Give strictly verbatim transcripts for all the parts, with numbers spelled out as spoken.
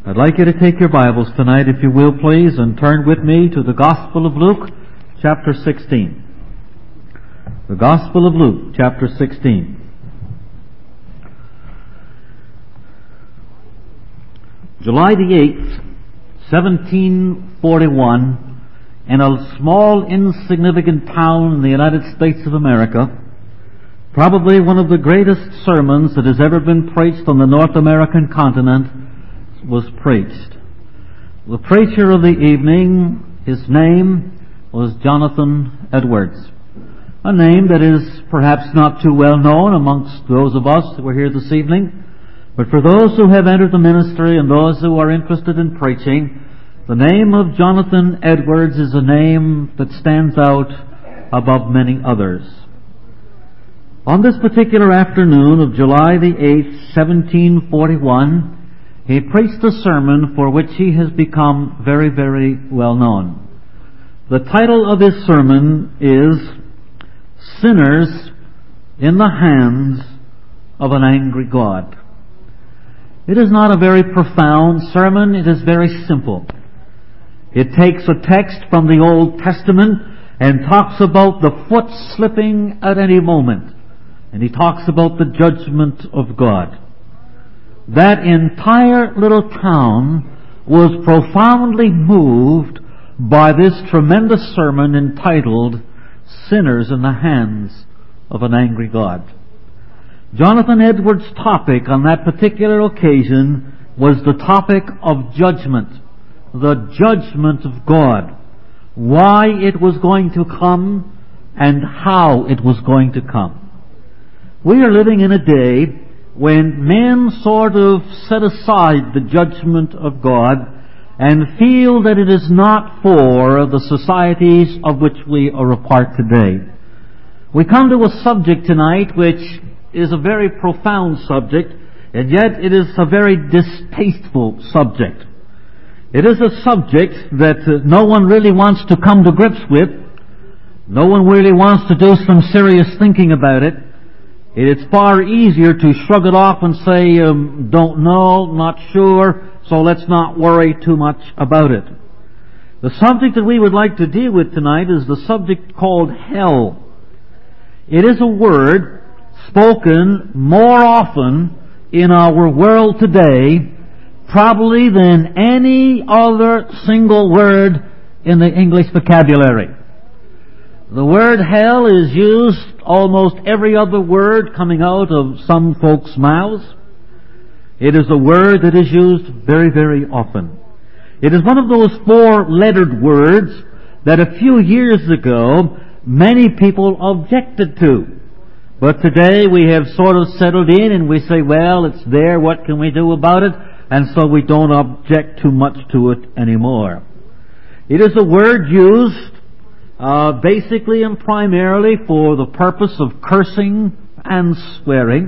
I'd like you to take your Bibles tonight, if you will, please, and turn with me to the Gospel of Luke, chapter sixteen. The Gospel of Luke, chapter sixteen. July the eighth, seventeen forty-one, in a small, insignificant town in the United States of America, probably one of the greatest sermons that has ever been preached on the North American continent was preached. The preacher of the evening, his name was Jonathan Edwards, a name that is perhaps not too well known amongst those of us who are here this evening, but for those who have entered the ministry and those who are interested in preaching, the name of Jonathan Edwards is a name that stands out above many others. On this particular afternoon of July the eighth, seventeen forty-one, he preached a sermon for which he has become very, very well known. The title of his sermon is Sinners in the Hands of an Angry God. It is not a very profound sermon. It is very simple. It takes a text from the Old Testament and talks about the foot slipping at any moment. And he talks about the judgment of God. That entire little town was profoundly moved by this tremendous sermon entitled Sinners in the Hands of an Angry God. Jonathan Edwards' topic on that particular occasion was the topic of judgment, the judgment of God, why it was going to come and how it was going to come. We are living in a day when men sort of set aside the judgment of God and feel that it is not for the societies of which we are a part today. We come to a subject tonight which is a very profound subject, and yet it is a very distasteful subject. It is a subject that uh, no one really wants to come to grips with. No one really wants to do some serious thinking about it. It's far easier to shrug it off and say, um, don't know, not sure, so let's not worry too much about it. The subject that we would like to deal with tonight is the subject called hell. It is a word spoken more often in our world today, probably than any other single word in the English vocabulary. The word hell is used almost every other word coming out of some folks' mouths. It is a word that is used very, very often. It is one of those four-lettered words that a few years ago many people objected to. But today we have sort of settled in and we say, well, it's there, what can we do about it? And so we don't object too much to it anymore. It is a word used Uh, basically and primarily for the purpose of cursing and swearing.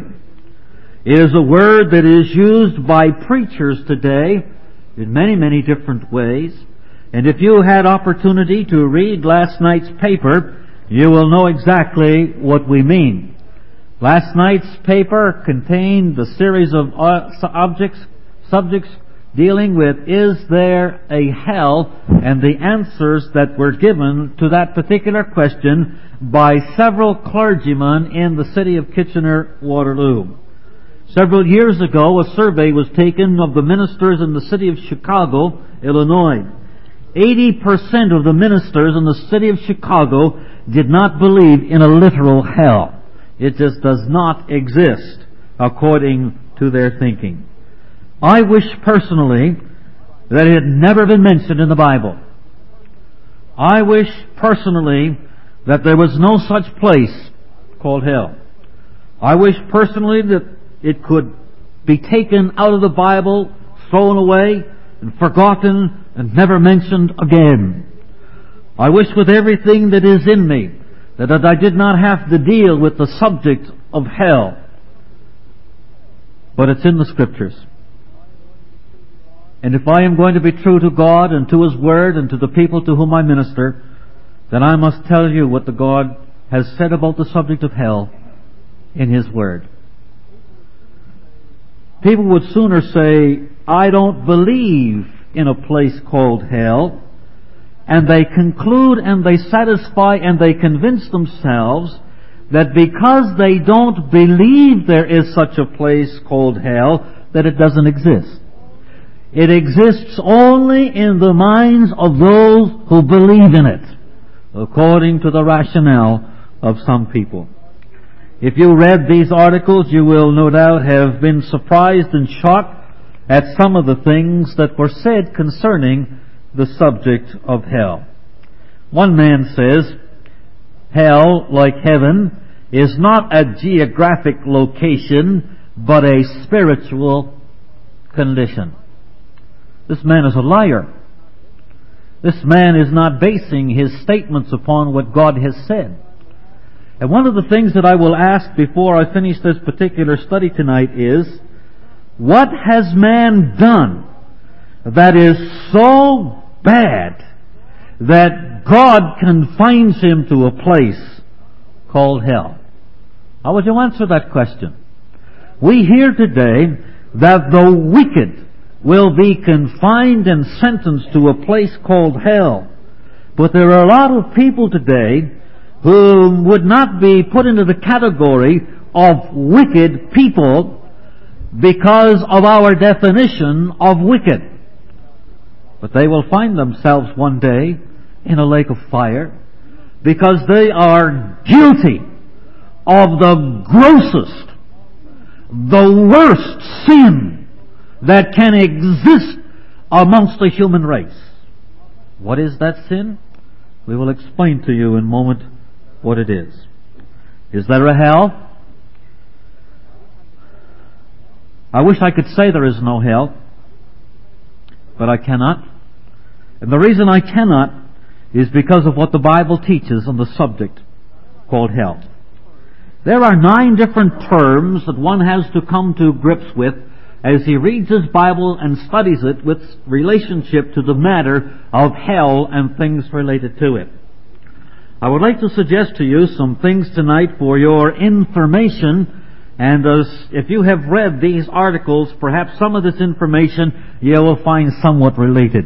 It is a word that is used by preachers today in many, many different ways. And if you had opportunity to read last night's paper, you will know exactly what we mean. Last night's paper contained the series of objects, subjects dealing with, is there a hell, and the answers that were given to that particular question by several clergymen in the city of Kitchener-Waterloo. Several years ago, a survey was taken of the ministers in the city of Chicago, Illinois. eighty percent of the ministers in the city of Chicago did not believe in a literal hell. It just does not exist according to their thinking. I wish personally that it had never been mentioned in the Bible. I wish personally that there was no such place called hell. I wish personally that it could be taken out of the Bible, thrown away, and forgotten, and never mentioned again. I wish with everything that is in me that I did not have to deal with the subject of hell. But it's in the Scriptures. And if I am going to be true to God and to His Word and to the people to whom I minister, then I must tell you what the God has said about the subject of hell in His Word. People would sooner say, I don't believe in a place called hell, and they conclude and they satisfy and they convince themselves that because they don't believe there is such a place called hell, that it doesn't exist. It exists only in the minds of those who believe in it, according to the rationale of some people. If you read these articles, you will no doubt have been surprised and shocked at some of the things that were said concerning the subject of hell. One man says, hell, like heaven, is not a geographic location, but a spiritual condition. This man is a liar. This man is not basing his statements upon what God has said. And one of the things that I will ask before I finish this particular study tonight is, what has man done that is so bad that God confines him to a place called hell? How would you answer that question? We hear today that the wicked will be confined and sentenced to a place called hell. But there are a lot of people today who would not be put into the category of wicked people because of our definition of wicked. But they will find themselves one day in a lake of fire because they are guilty of the grossest, the worst sin that can exist amongst the human race. What is that sin? We will explain to you in a moment what it is. Is there a hell? I wish I could say there is no hell, but I cannot. And the reason I cannot is because of what the Bible teaches on the subject called hell. There are nine different terms that one has to come to grips with as he reads his Bible and studies it with relationship to the matter of hell and things related to it. I would like to suggest to you some things tonight for your information, and as if you have read these articles, perhaps some of this information you will find somewhat related.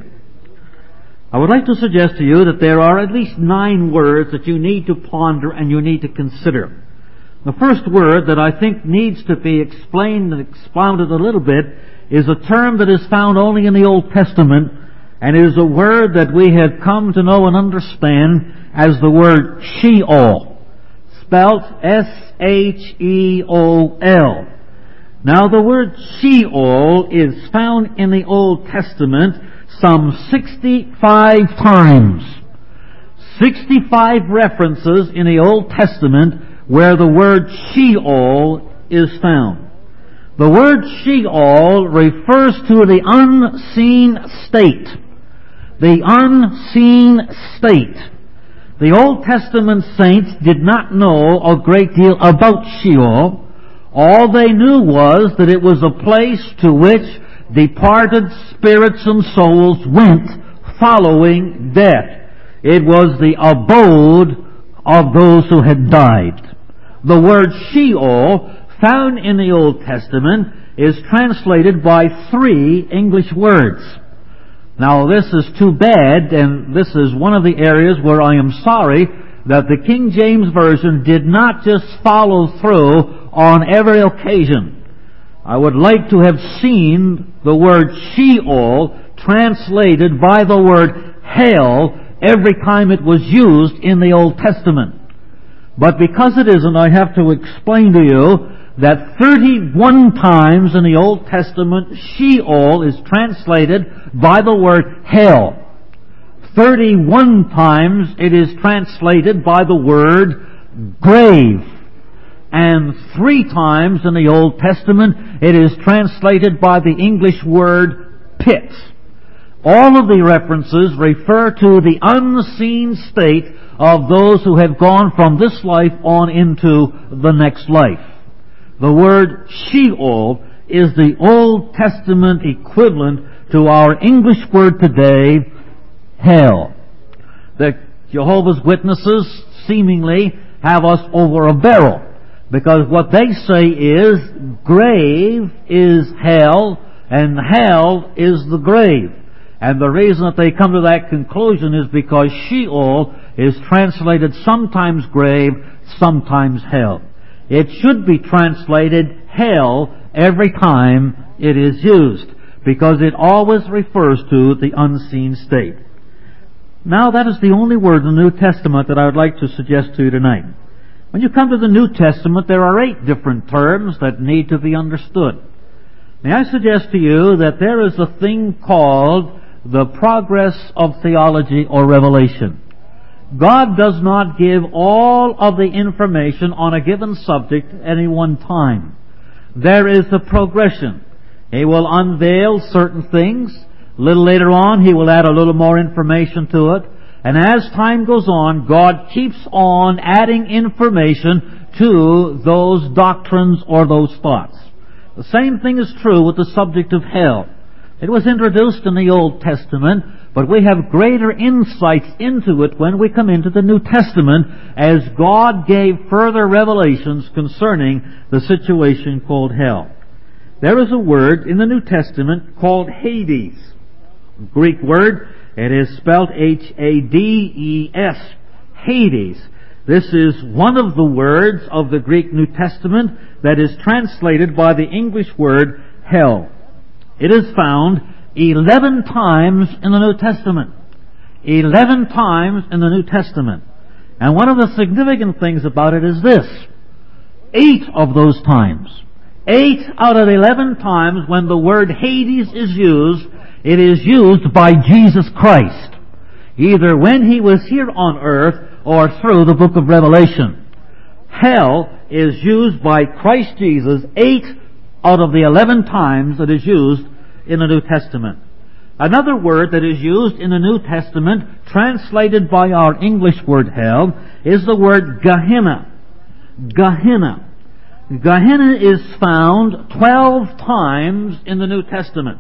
I would like to suggest to you that there are at least nine words that you need to ponder and you need to consider. The first word that I think needs to be explained and expounded a little bit is a term that is found only in the Old Testament, and it is a word that we have come to know and understand as the word Sheol, spelt S H E O L. Now the word Sheol is found in the Old Testament some sixty-five times. sixty-five references in the Old Testament where the word Sheol is found. The word Sheol refers to the unseen state. The unseen state. The Old Testament saints did not know a great deal about Sheol. All they knew was that it was a place to which departed spirits and souls went following death. It was the abode of those who had died. The word Sheol, found in the Old Testament, is translated by three English words. Now this is too bad, and this is one of the areas where I am sorry that the King James Version did not just follow through on every occasion. I would like to have seen the word Sheol translated by the word hell every time it was used in the Old Testament. But because it isn't, I have to explain to you that thirty-one times in the Old Testament Sheol is translated by the word hell. thirty-one times it is translated by the word grave. And three times in the Old Testament it is translated by the English word pit. All of the references refer to the unseen state of those who have gone from this life on into the next life. The word Sheol is the Old Testament equivalent to our English word today, hell. The Jehovah's Witnesses seemingly have us over a barrel, because what they say is grave is hell, and hell is the grave. And the reason that they come to that conclusion is because Sheol is translated sometimes grave, sometimes hell. It should be translated hell every time it is used, because it always refers to the unseen state. Now, that is the only word in the New Testament that I would like to suggest to you tonight. When you come to the New Testament, there are eight different terms that need to be understood. May I suggest to you that there is a thing called the progress of theology or revelation. God does not give all of the information on a given subject at any one time. There is a progression. He will unveil certain things. A little later on, He will add a little more information to it. And as time goes on, God keeps on adding information to those doctrines or those thoughts. The same thing is true with the subject of hell. It was introduced in the Old Testament, but we have greater insights into it when we come into the New Testament, as God gave further revelations concerning the situation called hell. There is a word in the New Testament called Hades. Greek word, it is spelled H A D E S, Hades. This is one of the words of the Greek New Testament that is translated by the English word hell. It is found eleven times in the New Testament. Eleven times in the New Testament. And one of the significant things about it is this. Eight of those times, eight out of eleven times when the word Hades is used, it is used by Jesus Christ, either when He was here on earth or through the book of Revelation. Hell is used by Christ Jesus eight out of the eleven times that is used in the New Testament. Another word that is used in the New Testament, translated by our English word hell, is the word Gehenna. Gehenna. Gehenna is found twelve times in the New Testament.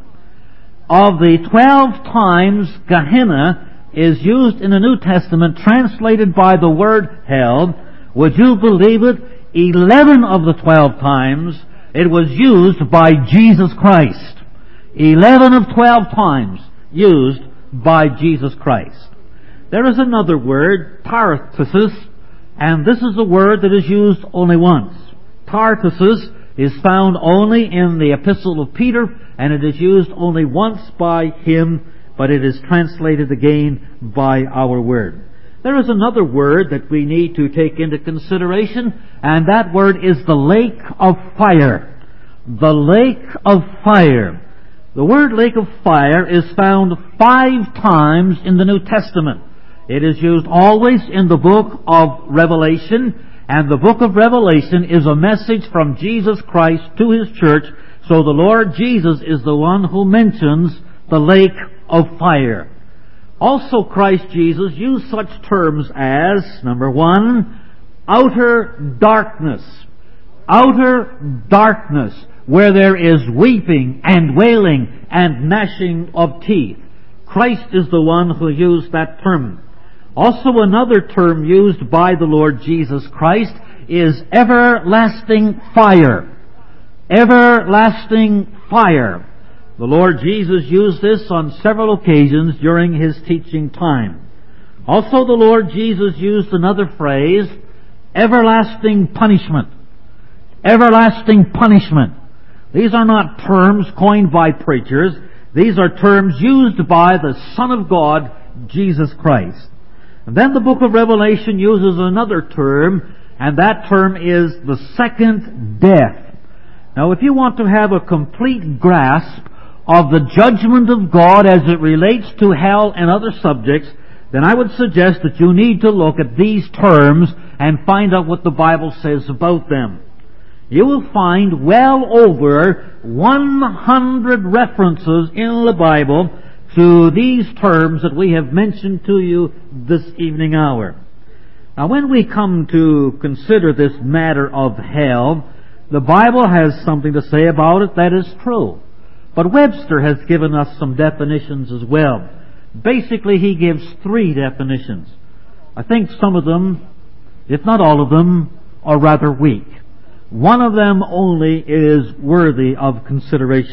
Of the twelve times Gehenna is used in the New Testament, translated by the word hell, would you believe it? Eleven of the twelve times it was used by Jesus Christ. Eleven of twelve times used by Jesus Christ. There is another word, Tartessus, and this is a word that is used only once. Tartessus is found only in the Epistle of Peter, and it is used only once by him, but it is translated again by our word. There is another word that we need to take into consideration, and that word is the lake of fire. The lake of fire. The word lake of fire is found five times in the New Testament. It is used always in the book of Revelation, and the book of Revelation is a message from Jesus Christ to His church, so the Lord Jesus is the one who mentions the lake of fire. Also, Christ Jesus used such terms as, number one, outer darkness. Outer darkness, where there is weeping and wailing and gnashing of teeth. Christ is the one who used that term. Also, another term used by the Lord Jesus Christ is everlasting fire. Everlasting fire. The Lord Jesus used this on several occasions during His teaching time. Also, the Lord Jesus used another phrase, everlasting punishment. Everlasting punishment. These are not terms coined by preachers. These are terms used by the Son of God, Jesus Christ. And then the book of Revelation uses another term, and that term is the second death. Now, if you want to have a complete grasp of the judgment of God as it relates to hell and other subjects, then I would suggest that you need to look at these terms and find out what the Bible says about them. You will find well over one hundred references in the Bible to these terms that we have mentioned to you this evening hour. Now, when we come to consider this matter of hell, the Bible has something to say about it that is true. But Webster has given us some definitions as well. Basically, he gives three definitions. I think some of them, if not all of them, are rather weak. One of them only is worthy of consideration.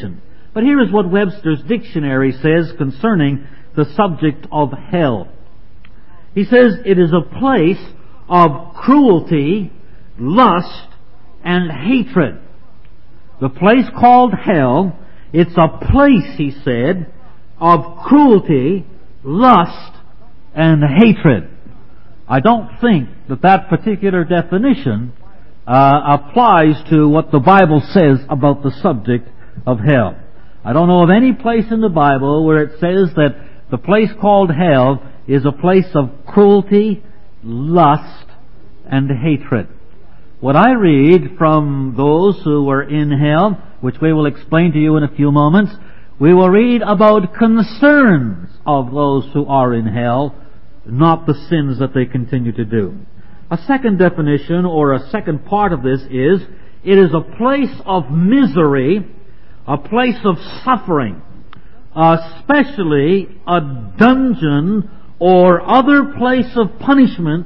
But here is what Webster's dictionary says concerning the subject of hell. He says it is a place of cruelty, lust, and hatred. The place called hell, it's a place, he said, of cruelty, lust, and hatred. I don't think that that particular definition uh, applies to what the Bible says about the subject of hell. I don't know of any place in the Bible where it says that the place called hell is a place of cruelty, lust, and hatred. What I read from those who were in hell, which we will explain to you in a few moments, we will read about concerns of those who are in hell, not the sins that they continue to do. A second definition, or a second part of this is, it is a place of misery, a place of suffering, especially a dungeon or other place of punishment,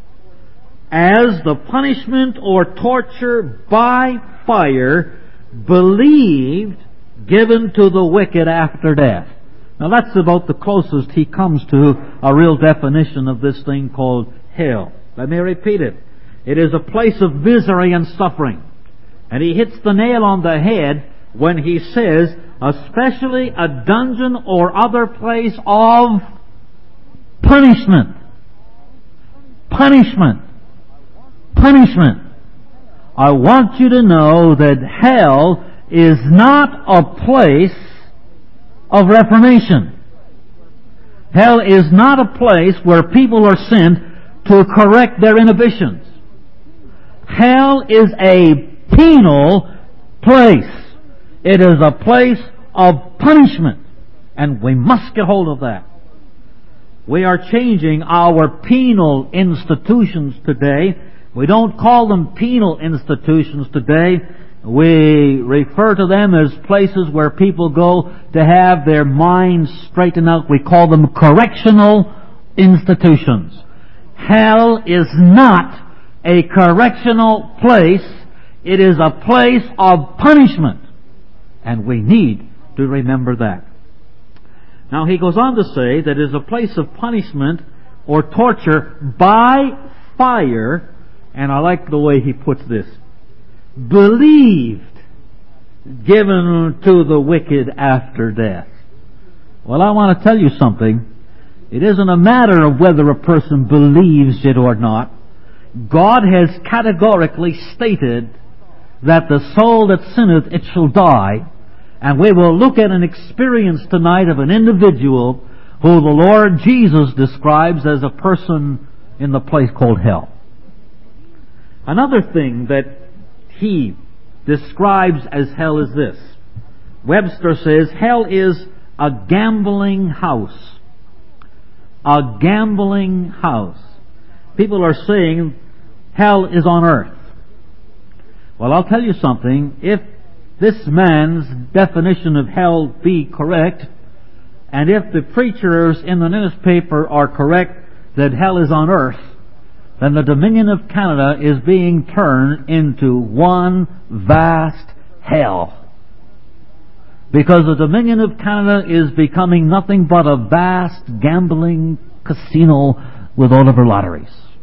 as the punishment or torture by fire believed given to the wicked after death. Now that's about the closest he comes to a real definition of this thing called hell. Let me repeat it. It is a place of misery and suffering. And he hits the nail on the head when he says, especially a dungeon or other place of punishment. Punishment. Punishment. I want you to know that hell is not a place of reformation. Hell is not a place where people are sent to correct their inhibitions. Hell is a penal place. It is a place of punishment. And we must get hold of that. We are changing our penal institutions today. We don't call them penal institutions today. We refer to them as places where people go to have their minds straightened out. We call them correctional institutions. Hell is not a correctional place. It is a place of punishment. And we need to remember that. Now he goes on to say that it is a place of punishment or torture by fire, and I like the way he puts this, believed given to the wicked after death. Well, I want to tell you something. It isn't a matter of whether a person believes it or not. God has categorically stated that the soul that sinneth, it shall die. And we will look at an experience tonight of an individual who the Lord Jesus describes as a person in the place called hell. Another thing that he describes as hell is this. Webster says hell is a gambling house. A gambling house. People are saying hell is on earth. Well, I'll tell you something. If this man's definition of hell be correct, and if the preachers in the newspaper are correct that hell is on earth, then the Dominion of Canada is being turned into one vast hell. Because the Dominion of Canada is becoming nothing but a vast gambling casino with all of her lotteries.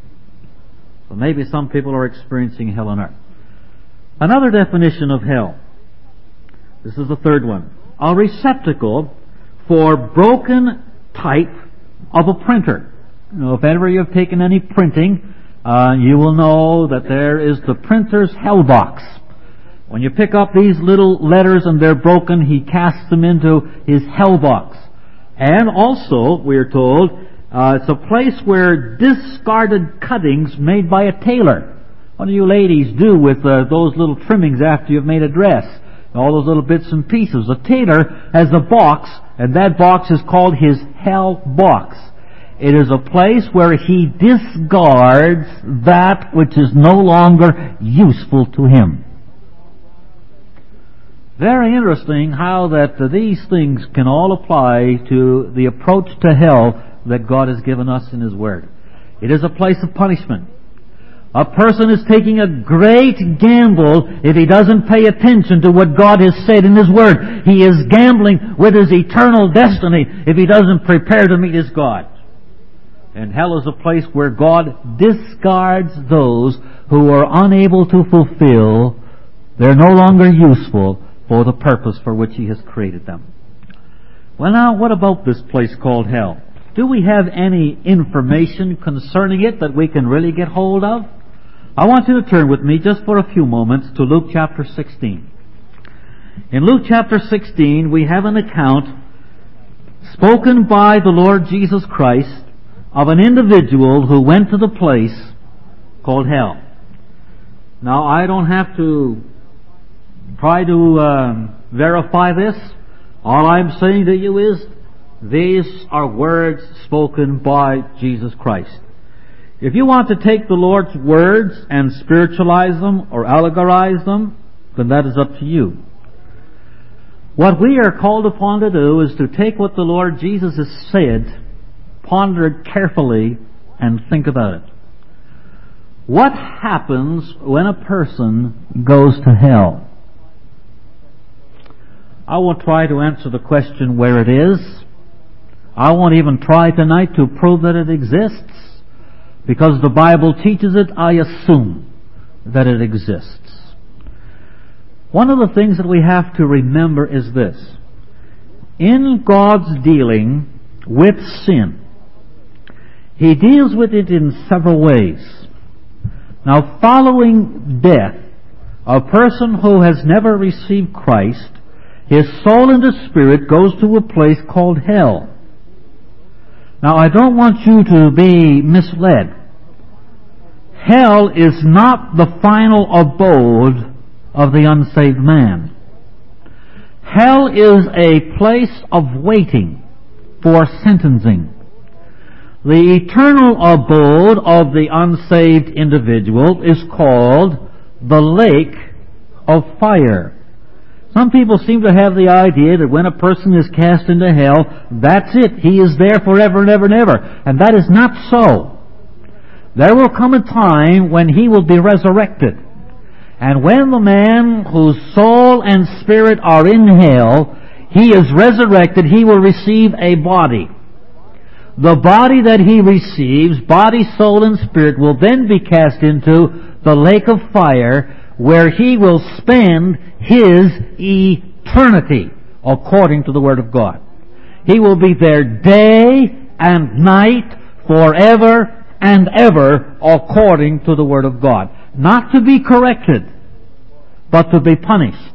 So maybe some people are experiencing hell on earth. Another definition of hell. This is the third one. A receptacle for broken type of a printer. You know, if ever you've taken any printing, uh, you will know that there is the printer's hell box. When you pick up these little letters and they're broken, he casts them into his hell box. And also, we're told, uh, it's a place where discarded cuttings made by a tailor. What do you ladies do with uh, those little trimmings after you've made a dress? All those little bits and pieces. A tailor has a box, and that box is called his hell box. It is a place where he discards that which is no longer useful to him. Very interesting how that uh, these things can all apply to the approach to hell that God has given us in His Word. It is a place of punishment. A person is taking a great gamble if he doesn't pay attention to what God has said in His Word. He is gambling with his eternal destiny if he doesn't prepare to meet his God. And hell is a place where God discards those who are unable to fulfill. They're no longer useful for the purpose for which He has created them. Well, now, what about this place called hell? Do we have any information concerning it that we can really get hold of? I want you to turn with me just for a few moments to Luke chapter sixteen. In Luke chapter sixteen, we have an account spoken by the Lord Jesus Christ of an individual who went to the place called hell. Now, I don't have to try to uh, verify this. All I'm saying to you is, these are words spoken by Jesus Christ. If you want to take the Lord's words and spiritualize them or allegorize them, then that is up to you. What we are called upon to do is to take what the Lord Jesus has said, ponder it carefully, and think about it. What happens when a person goes to hell? I won't try to answer the question where it is. I won't even try tonight to prove that it exists. Because the Bible teaches it, I assume that it exists. One of the things that we have to remember is this. In God's dealing with sin, He deals with it in several ways. Now, following death, a person who has never received Christ, his soul and his spirit goes to a place called hell. Now, I don't want you to be misled. Hell is not the final abode of the unsaved man. Hell is a place of waiting for sentencing. The eternal abode of the unsaved individual is called the lake of fire. Some people seem to have the idea that when a person is cast into hell, that's it. He is there forever and ever and ever. And that is not so. There will come a time when he will be resurrected. And when the man whose soul and spirit are in hell, he is resurrected, he will receive a body. The body that he receives, body, soul, and spirit, will then be cast into the lake of fire, where he will spend his eternity, according to the Word of God. He will be there day and night, forever and ever, according to the Word of God. Not to be corrected, but to be punished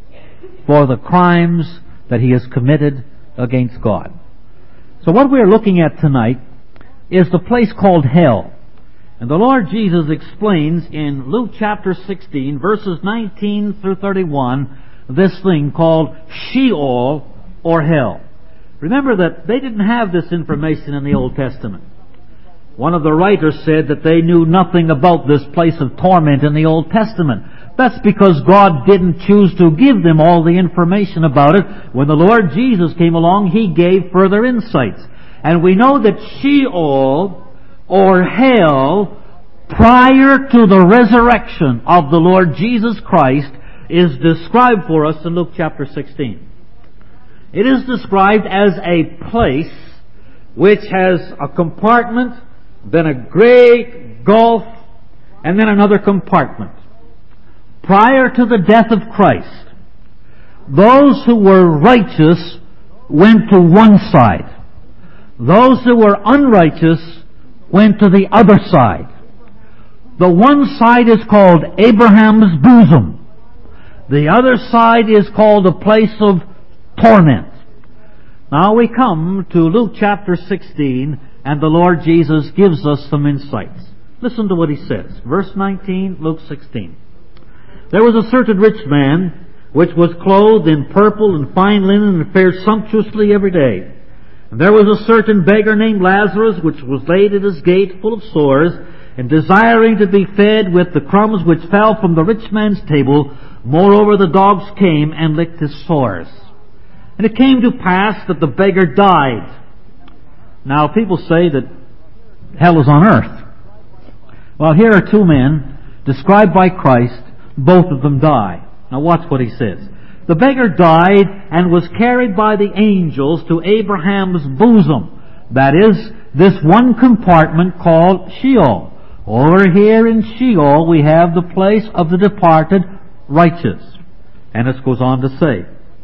for the crimes that he has committed against God. So what we're looking at tonight is the place called hell. And the Lord Jesus explains in Luke chapter sixteen, verses nineteen through thirty-one, this thing called Sheol, or hell. Remember that they didn't have this information in the Old Testament. One of the writers said that they knew nothing about this place of torment in the Old Testament. That's because God didn't choose to give them all the information about it. When the Lord Jesus came along, He gave further insights. And we know that Sheol, or hell, prior to the resurrection of the Lord Jesus Christ, is described for us in Luke chapter sixteen. It is described as a place which has a compartment, then a great gulf, and then another compartment. Prior to the death of Christ, those who were righteous went to one side. Those who were unrighteous went to the other side. The one side is called Abraham's bosom. The other side is called a place of torment. Now we come to Luke chapter sixteen, and the Lord Jesus gives us some insights. Listen to what He says. Verse nineteen, Luke sixteen. There was a certain rich man, which was clothed in purple and fine linen, and fared sumptuously every day. And there was a certain beggar named Lazarus, which was laid at his gate, full of sores, and desiring to be fed with the crumbs which fell from the rich man's table. Moreover, the dogs came and licked his sores. And it came to pass that the beggar died. Now, people say that hell is on earth. Well, here are two men described by Christ. Both of them die. Now watch what he says. The beggar died and was carried by the angels to Abraham's bosom. That is, this one compartment called Sheol. Over here in Sheol we have the place of the departed righteous. And it goes on to say,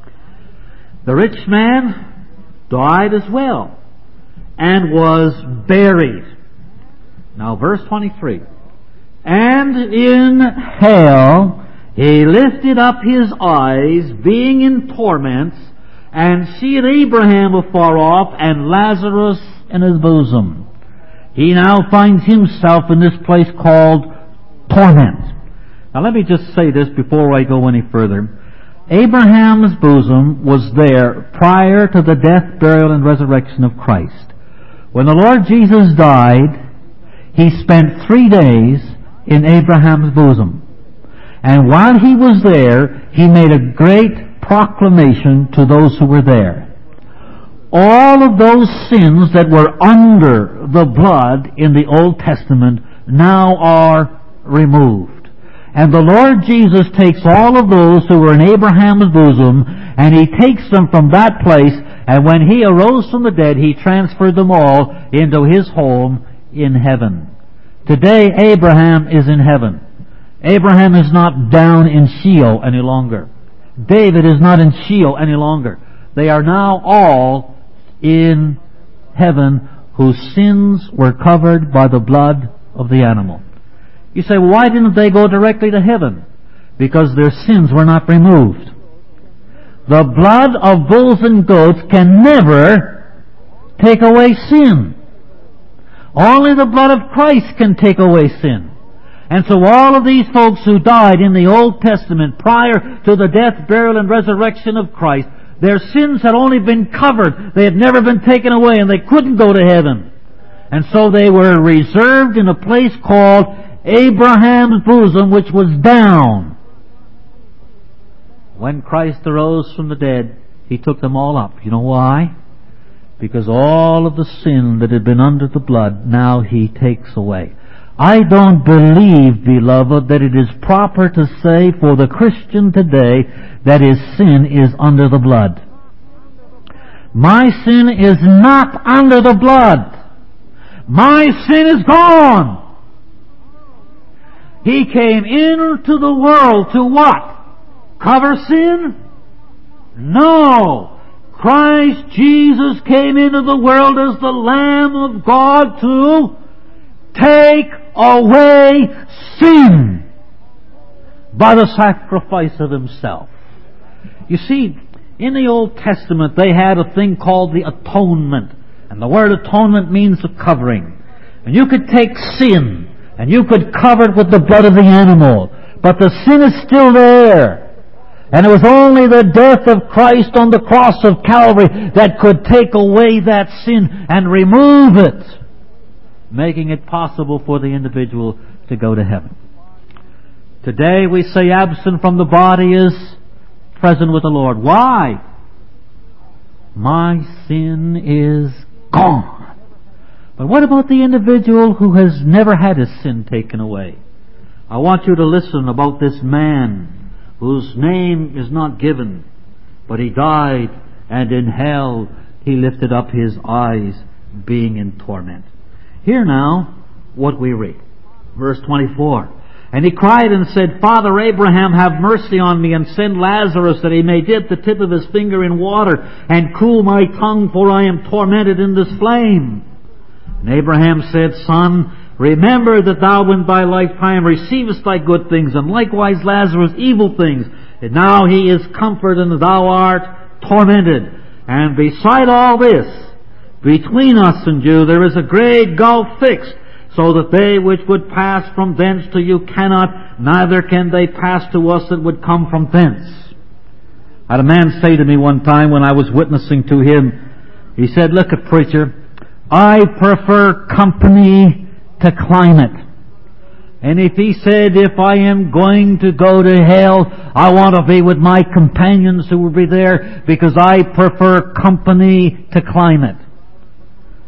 the rich man died as well and was buried. Now verse twenty-three. And in hell he lifted up his eyes, being in torments, and seeth Abraham afar off, and Lazarus in his bosom. He now finds himself in this place called torment. Now let me just say this before I go any further. Abraham's bosom was there prior to the death, burial, and resurrection of Christ. When the Lord Jesus died, he spent three days in Abraham's bosom. And while he was there, he made a great proclamation to those who were there. All of those sins that were under the blood in the Old Testament now are removed. And the Lord Jesus takes all of those who were in Abraham's bosom, and he takes them from that place, and when he arose from the dead, he transferred them all into his home in heaven. Today, Abraham is in heaven. Abraham is not down in Sheol any longer. David is not in Sheol any longer. They are now all in heaven, whose sins were covered by the blood of the animal. You say, well, why didn't they go directly to heaven? Because their sins were not removed. The blood of bulls and goats can never take away sin. Only the blood of Christ can take away sin. And so all of these folks who died in the Old Testament prior to the death, burial, and resurrection of Christ, their sins had only been covered. They had never been taken away, and they couldn't go to heaven. And so they were reserved in a place called Abraham's bosom, which was down. When Christ arose from the dead, he took them all up. You know why? Because all of the sin that had been under the blood, now he takes away. I don't believe, beloved, that it is proper to say for the Christian today that his sin is under the blood. My sin is not under the blood. My sin is gone. He came into the world to what? Cover sin? No. Christ Jesus came into the world as the Lamb of God to take away sin by the sacrifice of himself. You see, in the Old Testament they had a thing called the atonement. And the word atonement means the covering. And you could take sin and you could cover it with the blood of the animal, but the sin is still there. And it was only the death of Christ on the cross of Calvary that could take away that sin and remove it, making it possible for the individual to go to heaven. Today we say absent from the body is present with the Lord. Why? My sin is gone. But what about the individual who has never had his sin taken away? I want you to listen about this man whose name is not given, but he died, and in hell he lifted up his eyes, being in torment. Hear now what we read. Verse twenty-four. And he cried and said, Father Abraham, have mercy on me, and send Lazarus, that he may dip the tip of his finger in water, and cool my tongue, for I am tormented in this flame. And Abraham said, Son, remember that thou in thy lifetime receivest thy good things, and likewise Lazarus evil things. And now he is comforted, and thou art tormented. And beside all this, between us and you, there is a great gulf fixed, so that they which would pass from thence to you cannot, neither can they pass to us that would come from thence. I had a man say to me one time when I was witnessing to him, he said, Look, a preacher, I prefer company to climate. And if he said, if I am going to go to hell, I want to be with my companions who will be there, because I prefer company to climate.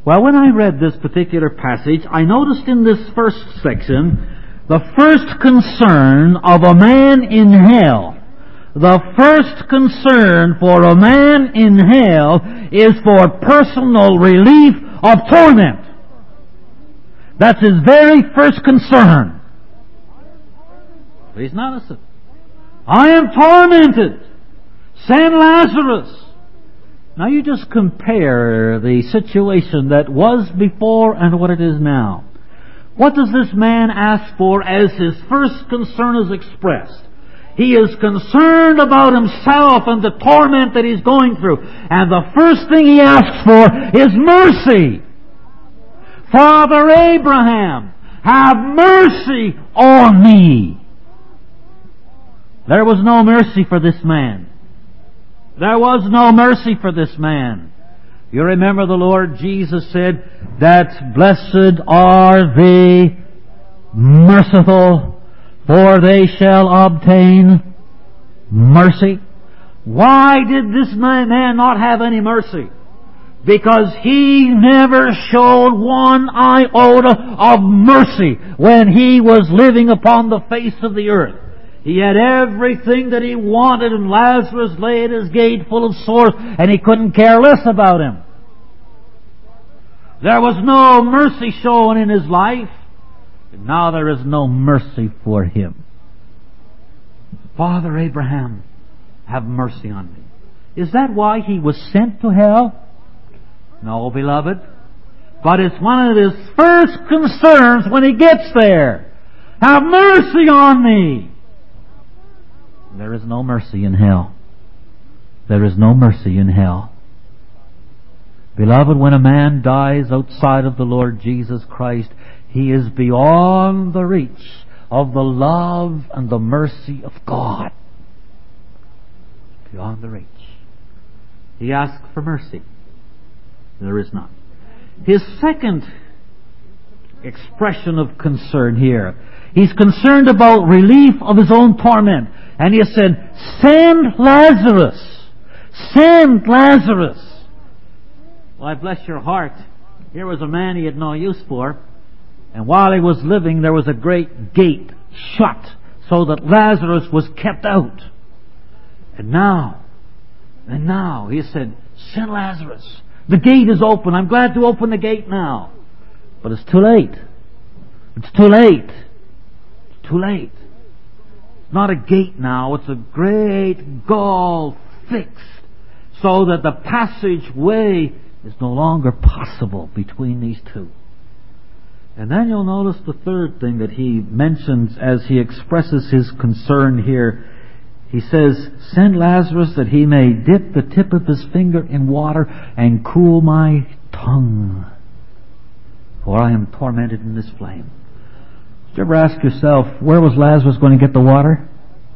Well, when I read this particular passage, I noticed in this first section the first concern of a man in hell. The first concern for a man in hell is for personal relief of torment. That's his very first concern. Please notice it. I am tormented. Send Lazarus. Now you just compare the situation that was before and what it is now. What does this man ask for as his first concern is expressed? He is concerned about himself and the torment that he's going through. And the first thing he asks for is mercy. Father Abraham, have mercy on me. There was no mercy for this man. There was no mercy for this man. You remember the Lord Jesus said that blessed are the merciful, for they shall obtain mercy. Why did this man not have any mercy? Because he never showed one iota of mercy when he was living upon the face of the earth. He had everything that he wanted, and Lazarus lay at his gate full of sores, and he couldn't care less about him. There was no mercy shown in his life, and now there is no mercy for him. Father Abraham, have mercy on me. Is that why he was sent to hell? No, beloved. But it's one of his first concerns when he gets there. Have mercy on me. There is no mercy in hell. There is no mercy in hell. Beloved, when a man dies outside of the Lord Jesus Christ, he is beyond the reach of the love and the mercy of God. Beyond the reach. He asks for mercy. There is none. His second expression of concern here, he's concerned about relief of his own torment. And he said, send Lazarus. Send Lazarus. Well, I bless your heart. Here was a man he had no use for. And while he was living, there was a great gate shut so that Lazarus was kept out. And now, and now, he said, send Lazarus. The gate is open. I'm glad to open the gate now. But it's too late. It's too late. It's too late. It's not a gate now. It's a great gulf fixed so that the passageway is no longer possible between these two. And then you'll notice the third thing that he mentions as he expresses his concern here. He says, send Lazarus that he may dip the tip of his finger in water and cool my tongue, for I am tormented in this flame. Did you ever ask yourself, where was Lazarus going to get the water?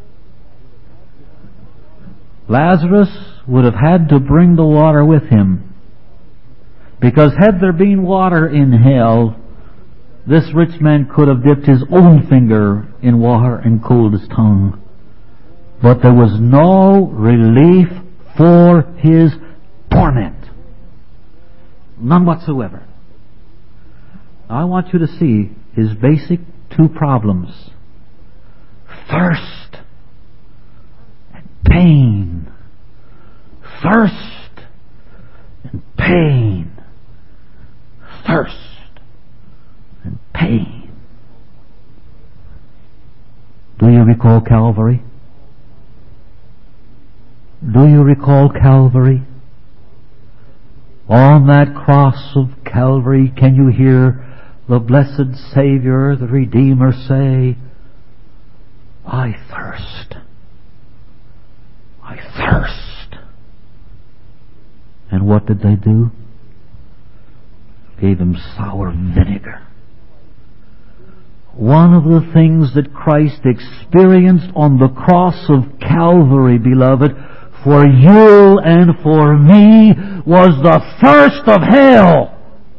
Lazarus would have had to bring the water with him, because had there been water in hell, this rich man could have dipped his own finger in water and cooled his tongue. But there was no relief for his torment. None whatsoever. Now I want you to see his basic two problems. Thirst and pain. Thirst and pain. Thirst and pain. Do you recall Calvary? Do you recall Calvary? On that cross of Calvary, can you hear the blessed Savior, the Redeemer, say, I thirst. I thirst. And what did they do? Gave him sour vinegar. One of the things that Christ experienced on the cross of Calvary, beloved, for you and for me, was the thirst of hell.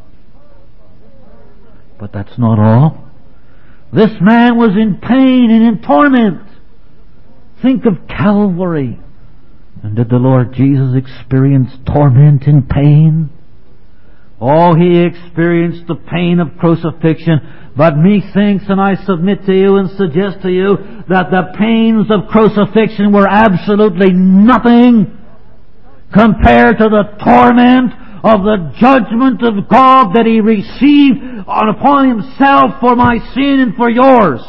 But that's not all. This man was in pain and in torment. Think of Calvary. And did the Lord Jesus experience torment and pain? Oh, He experienced the pain of crucifixion, but methinks, and I submit to you and suggest to you, that the pains of crucifixion were absolutely nothing compared to the torment of the judgment of God that He received upon Himself for my sin and for yours.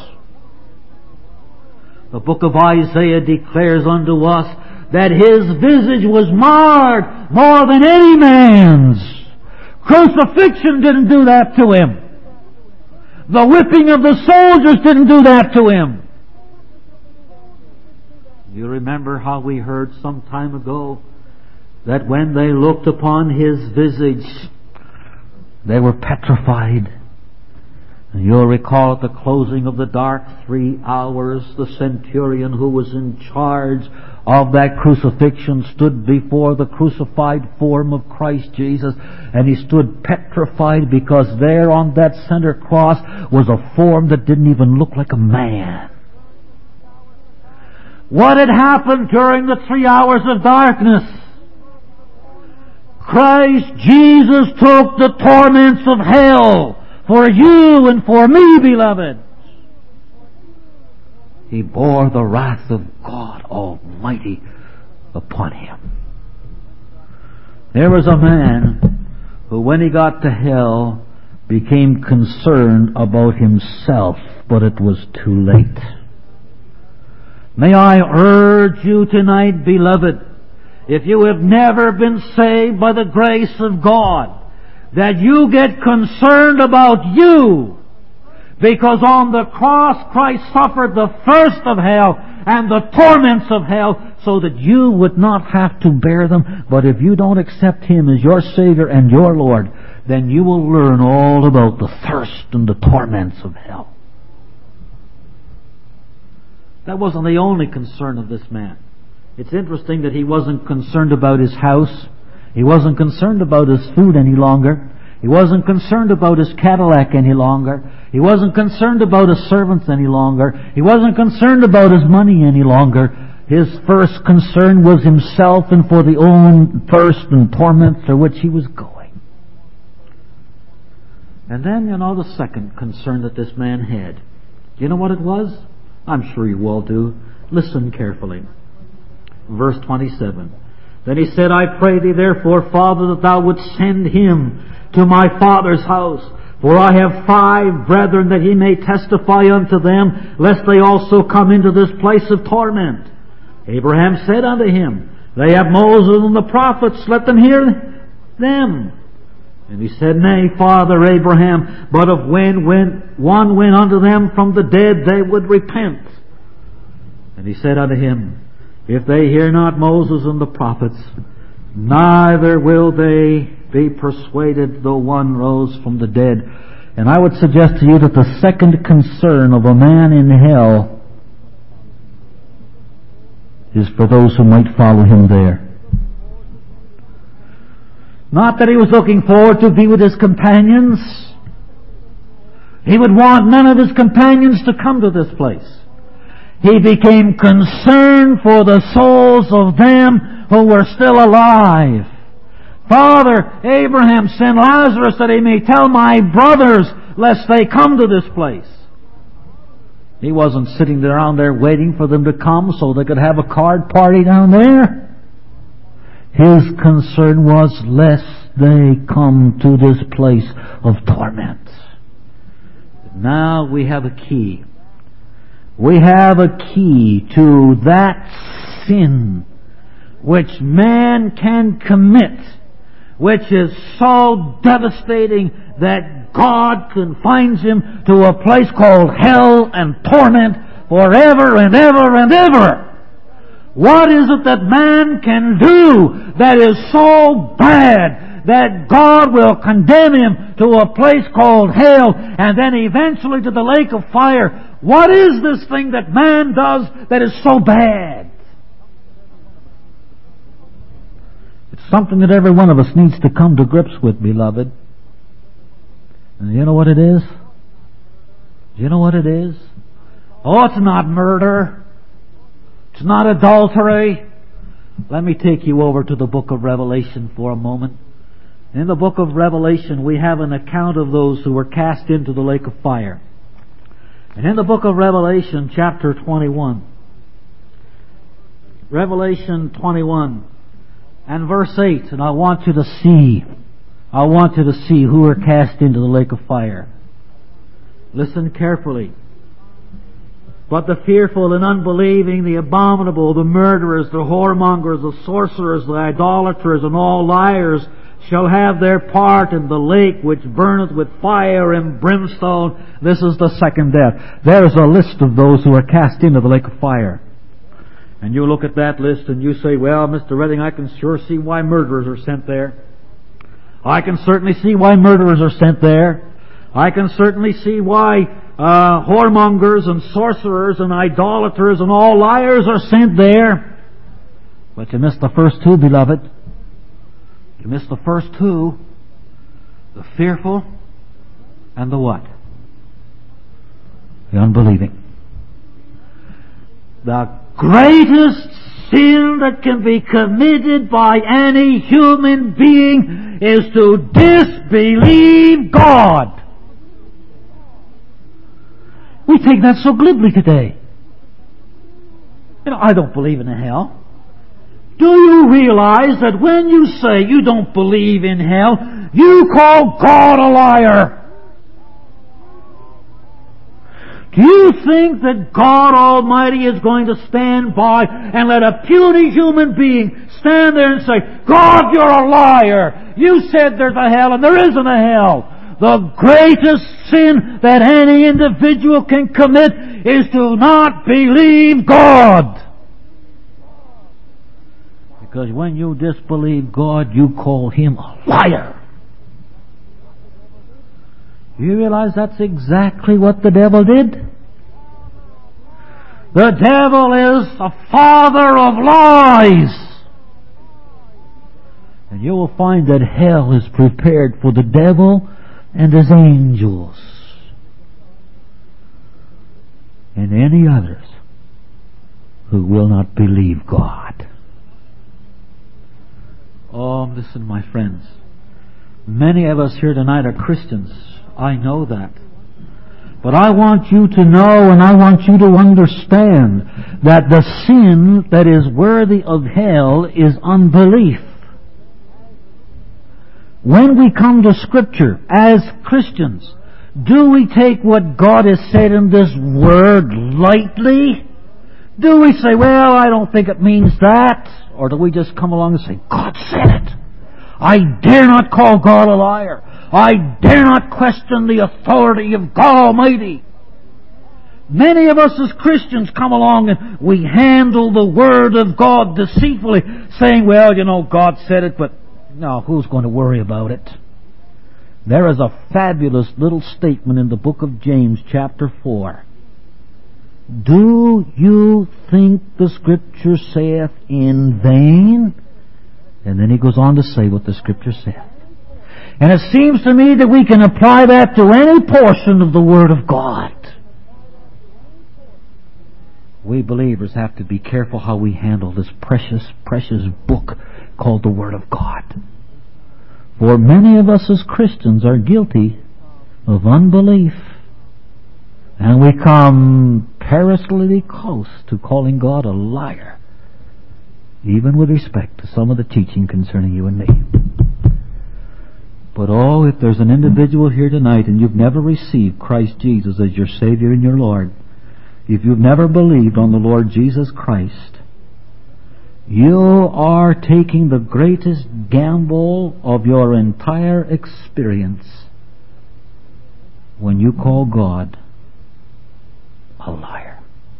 The book of Isaiah declares unto us that His visage was marred more than any man's. Crucifixion didn't do that to Him. The whipping of the soldiers didn't do that to Him. You remember how we heard some time ago that when they looked upon His visage, they were petrified. And you'll recall at the closing of the dark three hours, the centurion who was in charge of that crucifixion stood before the crucified form of Christ Jesus, and he stood petrified because there on that center cross was a form that didn't even look like a man. What had happened during the three hours of darkness? Christ Jesus took the torments of hell for you and for me, beloved. He bore the wrath of God Almighty upon Him. There was a man who, when he got to hell, became concerned about himself, but it was too late. May I urge you tonight, beloved, if you have never been saved by the grace of God, that you get concerned about you, because on the cross Christ suffered the thirst of hell and the torments of hell so that you would not have to bear them. But if you don't accept Him as your Savior and your Lord, then you will learn all about the thirst and the torments of hell. That wasn't the only concern of this man. It's interesting that he wasn't concerned about his house. He wasn't concerned about his food any longer. He wasn't concerned about his Cadillac any longer. He wasn't concerned about his servants any longer. He wasn't concerned about his money any longer. His first concern was himself and for the own thirst and torment through which he was going. And then, you know, the second concern that this man had. Do you know what it was? I'm sure you all do. Listen carefully. Verse twenty-seven. Then he said, I pray thee therefore, Father, that thou wouldst send him to my father's house. For I have five brethren, that he may testify unto them, lest they also come into this place of torment. Abraham said unto him, They have Moses and the prophets, let them hear them. And he said, Nay, Father Abraham, but if when, when one went unto them from the dead, they would repent. And he said unto him, If they hear not Moses and the prophets, neither will they be persuaded, though one rose from the dead. And I would suggest to you that the second concern of a man in hell is for those who might follow him there. Not that he was looking forward to be with his companions. He would want none of his companions to come to this place. He became concerned for the souls of them who were still alive. Father, Abraham, send Lazarus that he may tell my brothers lest they come to this place. He wasn't sitting around there waiting for them to come so they could have a card party down there. His concern was lest they come to this place of torment. Now we have a key. We have a key to that sin which man can commit, which is so devastating that God confines him to a place called hell and torment forever and ever and ever. What is it that man can do that is so bad that God will condemn him to a place called hell and then eventually to the lake of fire? What is this thing that man does that is so bad? It's something that every one of us needs to come to grips with, beloved. And you know what it is? You know what it is? Oh, it's not murder. It's not adultery. Let me take you over to the book of Revelation for a moment. In the book of Revelation, we have an account of those who were cast into the lake of fire. And in the book of Revelation, chapter twenty-one, Revelation twenty-one and verse eight, and I want you to see, I want you to see who are cast into the lake of fire. Listen carefully. But the fearful and unbelieving, the abominable, the murderers, the whoremongers, the sorcerers, the idolaters, and all liars shall have their part in the lake which burneth with fire and brimstone. This is the second death. There's a list of those who are cast into the lake of fire. And you look at that list and you say, well, Mister Redding, I can sure see why murderers are sent there. I can certainly see why murderers are sent there. I can certainly see why uh, whoremongers and sorcerers and idolaters and all liars are sent there. But you missed the first two, beloved. You missed the first two. The fearful and the what? The unbelieving. The greatest sin that can be committed by any human being is to disbelieve God. We take that so glibly today. You know, I don't believe in a hell. Do you realize that when you say you don't believe in hell, you call God a liar? Do you think that God Almighty is going to stand by and let a puny human being stand there and say, God, you're a liar. You said there's a hell and there isn't a hell. The greatest sin that any individual can commit is to not believe God. Because when you disbelieve God, you call Him a liar. You realize that's exactly what the devil did? The devil is the father of lies. And you will find that hell is prepared for the devil and his angels and any others who will not believe God. Oh, listen, my friends. Many of us here tonight are Christians. I know that. But I want you to know and I want you to understand that the sin that is worthy of hell is unbelief. When we come to Scripture as Christians, do we take what God has said in this Word lightly? Do we say, well, I don't think it means that? Or do we just come along and say, God said it. I dare not call God a liar. I dare not question the authority of God Almighty. Many of us as Christians come along and we handle the Word of God deceitfully, saying, well, you know, God said it, but no, who's going to worry about it? There is a fabulous little statement in the book of James, chapter four. Do you think the Scripture saith in vain? And then he goes on to say what the Scripture saith. And it seems to me that we can apply that to any portion of the Word of God. We believers have to be careful how we handle this precious, precious book called the Word of God. For many of us as Christians are guilty of unbelief. And we come perilously close to calling God a liar, even with respect to some of the teaching concerning you and me. But oh, if there's an individual here tonight and you've never received Christ Jesus as your Savior and your Lord, if you've never believed on the Lord Jesus Christ, you are taking the greatest gamble of your entire experience when you call God a liar.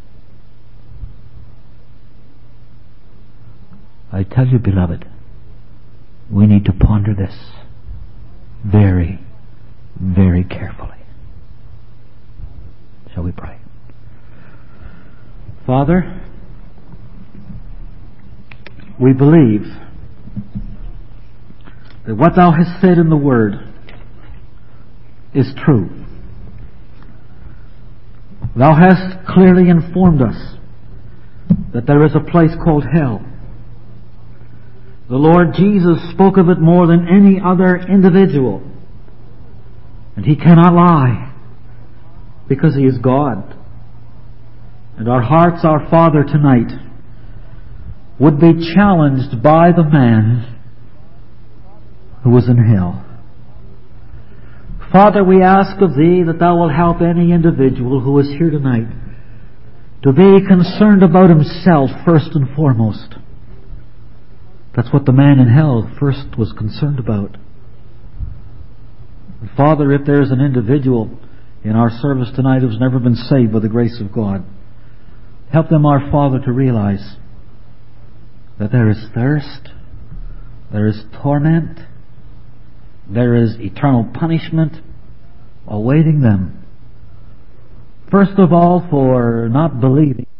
I tell you, beloved, we need to ponder this very, very carefully. Shall we pray? Father, we believe that what Thou hast said in the Word is true. Thou hast clearly informed us that there is a place called hell. The Lord Jesus spoke of it more than any other individual. And He cannot lie, because He is God. And our hearts, our Father, tonight would be challenged by the man who was in hell. Father, we ask of Thee that Thou wilt help any individual who is here tonight to be concerned about himself first and foremost. That's what the man in hell first was concerned about. And Father, if there is an individual in our service tonight who's never been saved by the grace of God, help them, our Father, to realize that there is thirst, there is torment, there is eternal punishment awaiting them. First of all, for not believing